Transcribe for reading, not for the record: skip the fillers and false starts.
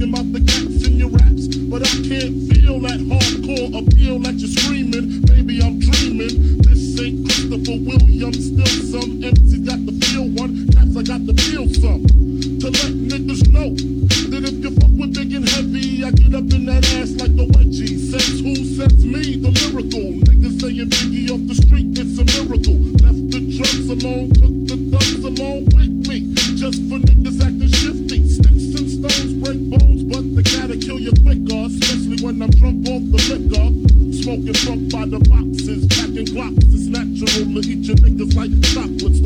talking about the cats in your raps, but I can't feel that hardcore appeal that you're screaming. Maybe I'm dreaming. This ain't Christopher Williams, still some MCs got to feel one, cats I got to feel some. To let niggas know that if you fuck with big and heavy, I get up in that ass like the wedgie. Says who sets me? The lyrical. Niggas saying Biggie off the street, it's a miracle. Left the drugs alone, took the thugs along with me. Just for niggas acting shifty. Sticks and stones break bones, but they gotta kill you quicker, especially when I'm drunk off the liquor. Smoking funk by the boxes, packing glocks. It's natural to eat your niggas like chocolates.